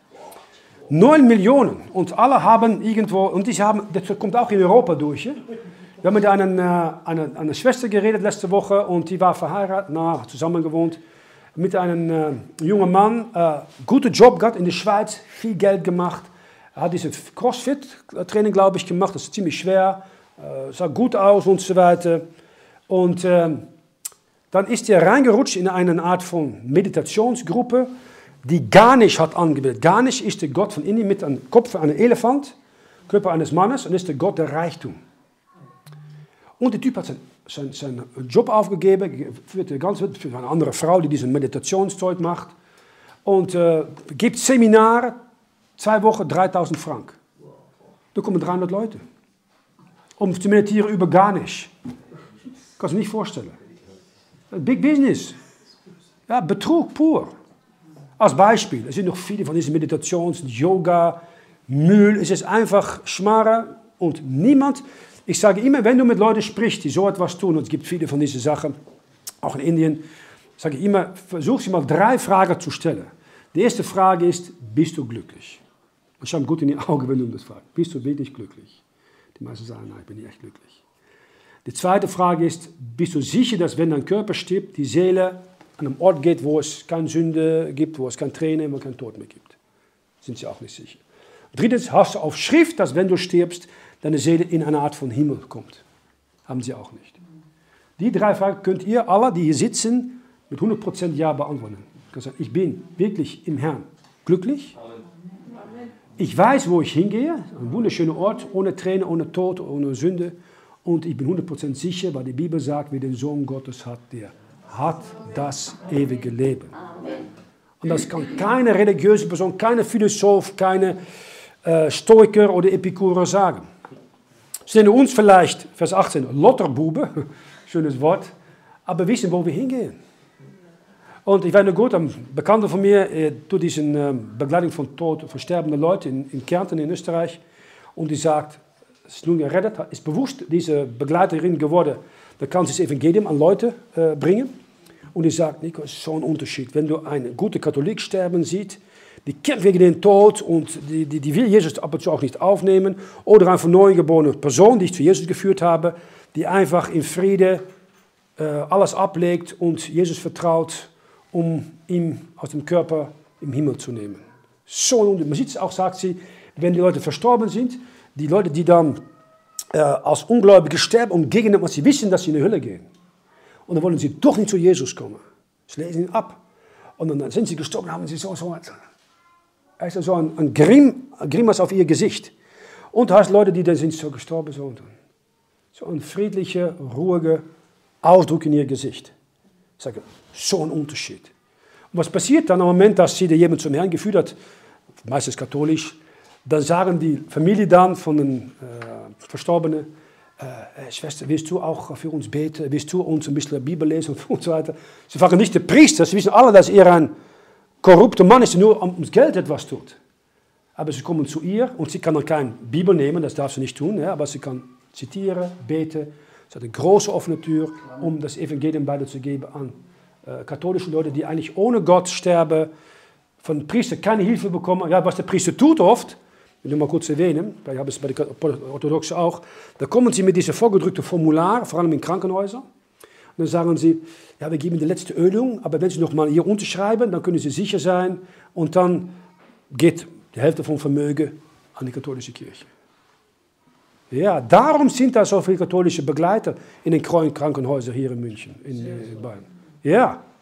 neun Millionen. Und alle haben irgendwo, und die haben, das kommt auch in Europa durch. Ja? Wir haben mit einer, äh, einer, einer Schwester geredet letzte Woche und die war verheiratet, na, zusammen gewohnt, mit einem äh, jungen Mann. Äh, guten Job gehabt in der Schweiz, viel Geld gemacht. Er hat dieses Crossfit-Training, glaube ich, gemacht. Das ist ziemlich schwer, äh, sah gut aus und so weiter. Und äh, dann ist er reingerutscht in eine Art von Meditationsgruppe, die Ganesh hat angebetet. Ganesh ist der Gott von Indien mit einem Kopf eines Elefant, Körper eines Mannes und ist der Gott der Reichtum. Und der Typ hat seinen sein, sein Job aufgegeben, für, ganz, für eine andere Frau, die diesen Meditationszeug macht und äh, gibt Seminare, zwei Wochen dreitausend Franken. Da kommen dreihundert Leute, um zu meditieren über Ganesh. Kannst du nicht vorstellen. Big Business. Ja, Betrug pur. Als Beispiel, es sind noch viele von diesen Meditations-, Yoga, Müll. Es ist einfach Schmarre und niemand. Ich sage immer, wenn du mit Leuten sprichst, die so etwas tun, und es gibt viele von diesen Sachen, auch in Indien, sage ich immer, versuch sie mal drei Fragen zu stellen. Die erste Frage ist, bist du glücklich? Und schau mir gut in die Augen, wenn du das fragst. Bist du wirklich glücklich? Die meisten sagen, nein, ich bin nicht echt glücklich. Die zweite Frage ist, bist du sicher, dass wenn dein Körper stirbt, die Seele an einem Ort geht, wo es keine Sünde gibt, wo es keine Tränen, wo es keinen Tod mehr gibt? Sind sie auch nicht sicher. Drittens, hast du auf Schrift, dass wenn du stirbst, deine Seele in eine Art von Himmel kommt? Haben sie auch nicht. Die drei Fragen könnt ihr alle, die hier sitzen, mit hundert Prozent Ja beantworten. Ich bin wirklich im Herrn glücklich. Ich weiß, wo ich hingehe, ein wunderschöner Ort, ohne Tränen, ohne Tod, ohne Sünde. Und ich bin hundert Prozent sicher, weil die Bibel sagt, wer den Sohn Gottes hat, der hat das ewige Leben. Und das kann keine religiöse Person, keine Philosoph, keine äh, Stoiker oder Epikurer sagen. Sie nennen uns vielleicht, Vers achtzehn, Lotterbube, schönes Wort, aber wissen, wo wir hingehen. Und ich weiß noch gut, ein Bekannter von mir äh, tut diese äh, Begleitung von Tod, von sterbenden Leuten in, in Kärnten in Österreich und die sagt, ist nun gerettet, ist bewusst diese Begleiterin geworden, da kann sie das Evangelium an Leute äh, bringen. Und die sagt, Nico, es ist so ein Unterschied. Wenn du einen guten Katholik sterben siehst, die kämpft gegen den Tod und die, die, die will Jesus ab und zu auch nicht aufnehmen. Oder eine von neu geborene Person, die ich zu Jesus geführt habe, die einfach in Friede äh, alles ablegt und Jesus vertraut, um ihn aus dem Körper im Himmel zu nehmen. So ein Unterschied. Man sieht es auch, sagt sie, wenn die Leute verstorben sind, die Leute, die dann äh, als Ungläubige sterben und gegen dem, was sie wissen, dass sie in die Hölle gehen. Und dann wollen sie doch nicht zu Jesus kommen. Sie lesen ihn ab. Und dann sind sie gestorben, haben sie so, so, also so ein, ein, Grimm, ein Grimas auf ihr Gesicht. Und du hast Leute, die dann sind so gestorben, so, und so ein friedlicher, ruhiger Ausdruck in ihr Gesicht. Ich sage, so ein Unterschied. Und was passiert dann am Moment, dass sie jemand zum Herrn geführt hat, meistens katholisch, dann sagen die Familie dann von den äh, Verstorbenen, äh, Schwester, willst du auch für uns beten? Willst du uns ein bisschen Bibel lesen und so weiter? Sie fragen nicht den Priester, sie wissen alle, dass er ein korrupter Mann ist, der nur ums Geld etwas tut. Aber sie kommen zu ihr und sie kann dann keine Bibel nehmen, das darf sie nicht tun, ja, aber sie kann zitieren, beten. Sie hat eine große offene Tür, um das Evangelium weiterzugeben an äh, katholische Leute, die eigentlich ohne Gott sterben, von dem Priester keine Hilfe bekommen. Ja, was der Priester tut oft, ich will mal kurz erwähnen, ich habe es bei den Orthodoxen auch, da kommen sie mit diesem vorgedrückten Formular, vor allem in Krankenhäusern, und dann sagen sie, ja, wir geben die letzte Ölung, aber wenn Sie noch mal hier unterschreiben, dann können Sie sicher sein, und dann geht die Hälfte vom Vermögen an die katholische Kirche. Ja, darum sind da so viele katholische Begleiter in den Krankenhäusern hier in München, in, in Bayern. Ja.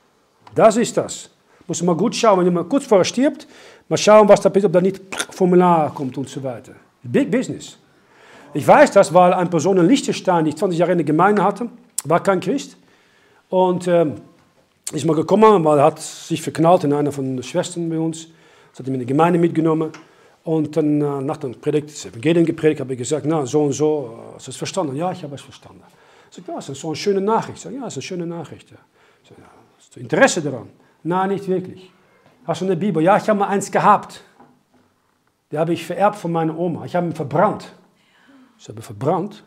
Das ist das. Muss man mal gut schauen, wenn jemand kurz vorher stirbt, mal schauen, was da passiert, ob da nicht Formular kommt und so weiter. Big Business. Ich weiß das, weil eine Person in Liechtenstein, die zwanzig Jahre in der Gemeinde hatte, war kein Christ. Und äh, ist mal gekommen, weil er hat sich verknallt in einer von den Schwestern bei uns. Das hat ihn in die Gemeinde mitgenommen. Und dann äh, nach der Predigt, das Evangelium gepredigt, habe ich gesagt, na, so und so, hast du es verstanden? Ja, ich habe es verstanden. Ich sage, ja, das ist so eine schöne Nachricht. Ich sage, ja, das ist eine schöne Nachricht. Ja. Ich sage, ja, hast du Interesse daran? Nein, nicht wirklich. Hast du eine Bibel? Ja, ich habe mal eins gehabt. Die habe ich vererbt von meiner Oma. Ich habe ihn verbrannt. Ich habe ihn verbrannt.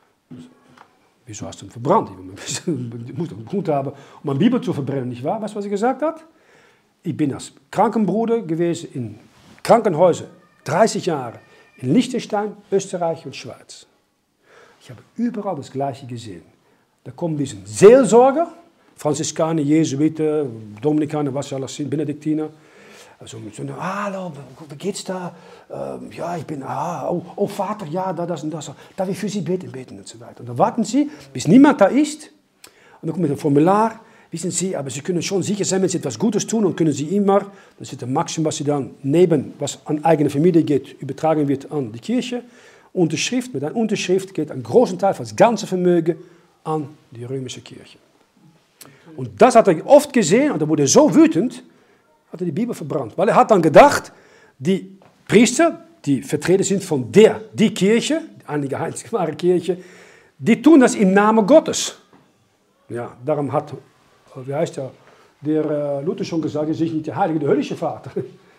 Wieso hast du ihn verbrannt? Ich muss doch einen Grund haben, um eine Bibel zu verbrennen, nicht wahr? Weißt du, was sie gesagt hat? Ich bin als Krankenbruder gewesen in Krankenhäusern, dreißig Jahre, in Liechtenstein, Österreich und Schweiz. Ich habe überall das Gleiche gesehen. Da kommen diese Seelsorger, Franziskaner, Jesuiten, Dominikaner, was sie alles sind, Benediktiner. Also mit so, hallo, wie geht's da? Ähm, ja, ich bin, ah, oh, oh Vater, ja, da, das und das. Darf ich für Sie beten, beten und so weiter. Und dann warten Sie, bis niemand da ist. Und dann kommt mit dem Formular, wissen Sie, aber Sie können schon sicher sein, wenn Sie etwas Gutes tun, und können Sie immer, das ist das Maximum, was Sie dann neben, was an eigene Familie geht, übertragen wird an die Kirche. Unterschrift, mit einer Unterschrift geht ein großer Teil von das ganze Vermögen an die römische Kirche. Und das hat er oft gesehen, und er wurde so wütend, hat er die Bibel verbrannt. Weil er hat dann gedacht, die Priester, die Vertreter sind von der, die Kirche, einige einzige wahre Kirche, die tun das im Namen Gottes. Ja, darum hat, wie heißt der, der Luther schon gesagt, er ist nicht der heilige, der höllische Vater.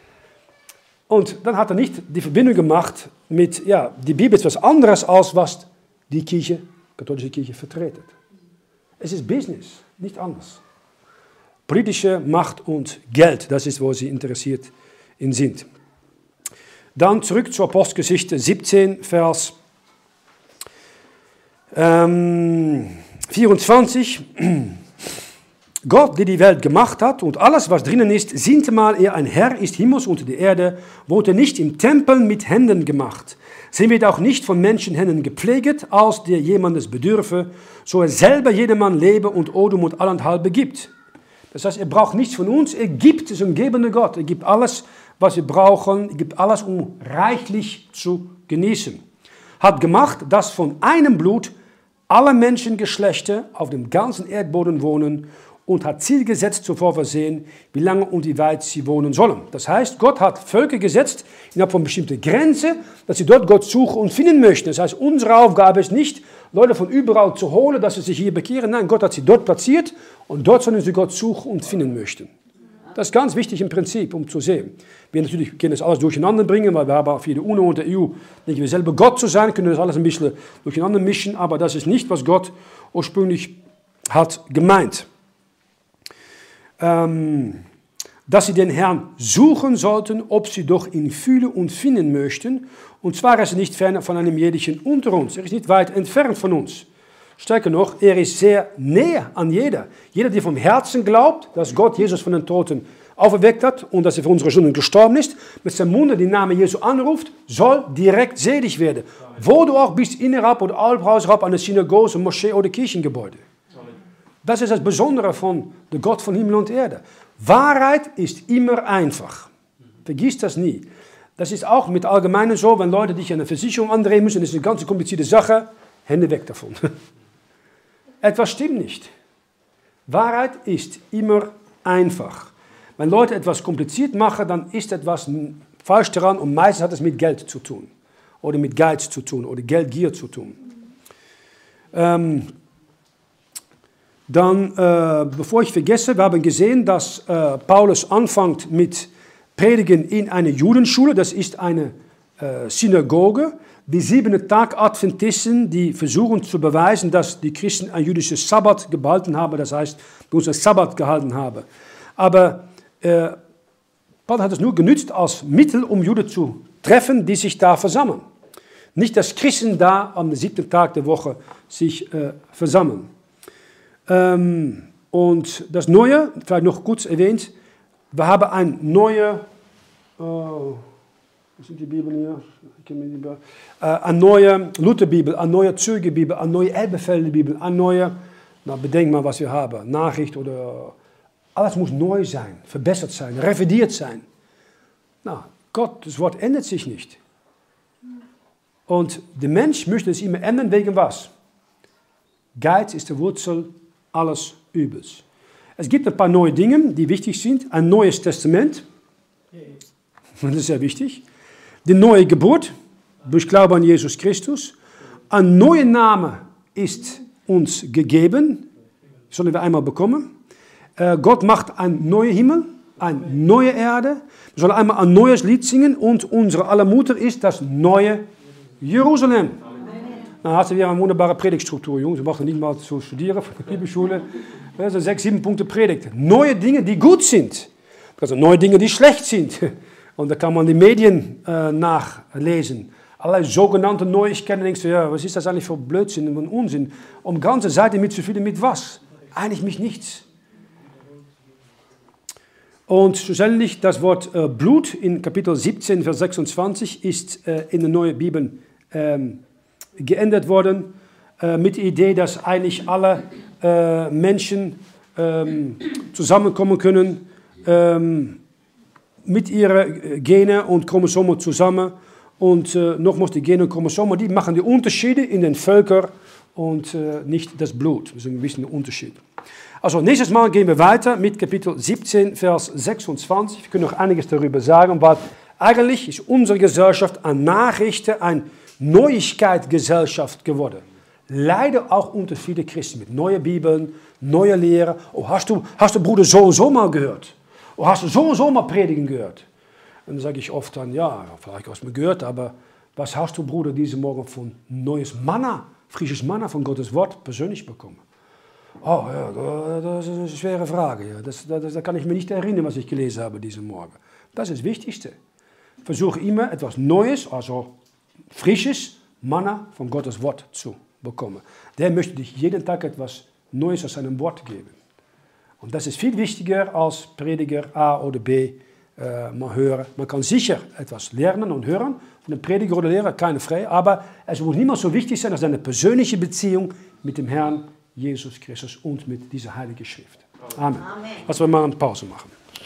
Und dann hat er nicht die Verbindung gemacht mit, ja, die Bibel ist was anderes, als was die Kirche, katholische Kirche vertretet. Es ist Business, nicht anders. Politische Macht und Geld, das ist, wo sie interessiert in sind. Dann zurück zur Apostelgeschichte siebzehn, Vers ähm, vierundzwanzig. Gott, der die Welt gemacht hat und alles, was drinnen ist, sintemal er ein Herr ist, Himmels und der Erde, wurde nicht im Tempel mit Händen gemacht. Sie wird auch nicht von Menschenhänden gepflegt, als der jemandes bedürfe, so er selber jedermann lebe und Odem und allenthalben gibt. Das heißt, er braucht nichts von uns, er gibt, es ist ein gebender Gott, er gibt alles, was wir brauchen, er gibt alles, um reichlich zu genießen. Hat gemacht, dass von einem Blut alle Menschengeschlechter auf dem ganzen Erdboden wohnen und hat Ziel gesetzt, zuvor versehen, wie lange und wie weit sie wohnen sollen. Das heißt, Gott hat Völker gesetzt, innerhalb von bestimmten Grenzen, dass sie dort Gott suchen und finden möchten. Das heißt, unsere Aufgabe ist nicht, Leute von überall zu holen, dass sie sich hier bekehren. Nein, Gott hat sie dort platziert und dort sollen sie Gott suchen und finden möchten. Das ist ganz wichtig im Prinzip, um zu sehen. Wir natürlich können das alles durcheinander bringen, weil wir haben auch für die UNO und der E U, denken wir selber Gott zu sein, können das alles ein bisschen durcheinander mischen, aber das ist nicht, was Gott ursprünglich hat gemeint. Ähm, dass sie den Herrn suchen sollten, ob sie doch ihn fühlen und finden möchten. Und zwar ist er nicht fern von einem jeden unter uns. Er ist nicht weit entfernt von uns. Stärker noch, er ist sehr näher an jeder. Jeder, der vom Herzen glaubt, dass Gott Jesus von den Toten auferweckt hat und dass er für unsere Sünden gestorben ist, mit seinem Munde den Namen Jesu anruft, soll direkt selig werden. Wo du auch bist, innerhalb oder außerhalb einer Synagoge, Moschee oder Kirchengebäude. Das ist das Besondere von der Gott von Himmel und Erde. Wahrheit ist immer einfach. Vergiss das nie. Das ist auch mit Allgemeinen so, wenn Leute dich eine Versicherung andrehen müssen, das ist eine ganz komplizierte Sache, Hände weg davon. Etwas stimmt nicht. Wahrheit ist immer einfach. Wenn Leute etwas kompliziert machen, dann ist etwas falsch daran und meistens hat es mit Geld zu tun. Oder mit Geiz zu tun oder Geldgier zu tun. Ähm, Dann, äh, bevor ich vergesse, wir haben gesehen, dass äh, Paulus anfängt mit Predigen in einer Judenschule. Das ist eine äh, Synagoge. Die siebenten Tag Adventisten, die versuchen zu beweisen, dass die Christen ein jüdisches Sabbat gehalten haben. Das heißt, bei uns ein Sabbat gehalten haben. Aber äh, Paulus hat es nur genützt als Mittel, um Juden zu treffen, die sich da versammeln. Nicht, dass Christen da am siebten Tag der Woche sich äh, versammeln. Ähm, und das Neue, vielleicht noch kurz erwähnt, wir haben ein neue, äh, wo sind die Bibeln hier? Ich kenne die Bibel. Äh, eine neue Lutherbibel, eine neue Zeugebibel, eine neue Elberfelder Bibel, eine neue, na bedenk mal, was wir haben, Nachricht oder Alles muss neu sein, verbessert sein, revidiert sein. Na, Gottes Wort ändert sich nicht. Und der Mensch möchte es immer ändern, wegen was? Geiz ist die Wurzel alles Übels. Es gibt ein paar neue Dinge, die wichtig sind. Ein neues Testament, das ist sehr wichtig. Die neue Geburt, durch Glauben an Jesus Christus. Ein neuer Name ist uns gegeben, sollen wir einmal bekommen. Äh, Gott macht einen neuen Himmel, eine neue Erde. Wir sollen einmal ein neues Lied singen und unsere aller Mutter ist das neue Jerusalem. Dann hast du wieder eine wunderbare Predigtstruktur, Jungs. Wir brauchen nicht mal zu studieren von der Bibelschule. Das sind sechs, sieben Punkte Predigt. Neue Dinge, die gut sind. Also neue Dinge, die schlecht sind. Und da kann man die Medien äh, nachlesen. Allerlei sogenannte Neuigkeiten. Denkst du, ja, was ist das eigentlich für Blödsinn und Unsinn? Um ganze Seite mitzufüllen mit was? Eigentlich mit nichts. Und schlussendlich das Wort äh, Blut in Kapitel siebzehn, Vers sechsundzwanzig ist äh, in der neuen Bibel ähm, geändert worden, äh, mit der Idee, dass eigentlich alle äh, Menschen ähm, zusammenkommen können, ähm, mit ihren Genen und Chromosomen zusammen. Und äh, nochmals, die Gene und Chromosomen, die machen die Unterschiede in den Völkern und äh, nicht das Blut. Das ist ein bisschen ein Unterschied. Also nächstes Mal gehen wir weiter mit Kapitel siebzehn, Vers sechsundzwanzig. Wir können noch einiges darüber sagen, weil eigentlich ist unsere Gesellschaft eine Nachrichten, eine Neuigkeitsgesellschaft geworden. Leider auch unter viele Christen mit neuen Bibeln, neue Lehren. Oh, hast du, hast du Bruder so und so mal gehört? Oh, hast du so und so mal predigen gehört? Und dann sage ich oft dann, ja, vielleicht hast du mir gehört, aber was hast du, Bruder, diese Morgen von neues Manna, frisches Manna von Gottes Wort persönlich bekommen? Oh, ja, das ist eine schwere Frage. Ja. Das, das, da kann ich mir nicht erinnern, was ich gelesen habe diesen Morgen. Das ist das Wichtigste. Versuche immer etwas Neues, also frisches Manna von Gottes Wort zu bekommen. Der möchte dich jeden Tag etwas Neues aus seinem Wort geben. Und das ist viel wichtiger als Prediger A oder B äh, mal hören. Man kann sicher etwas lernen und hören von einem Prediger oder Lehrer, keine Frage, aber es muss niemals so wichtig sein als eine persönliche Beziehung mit dem Herrn Jesus Christus und mit dieser Heiligen Schrift. Amen. Amen. Lassen wir mal eine Pause machen.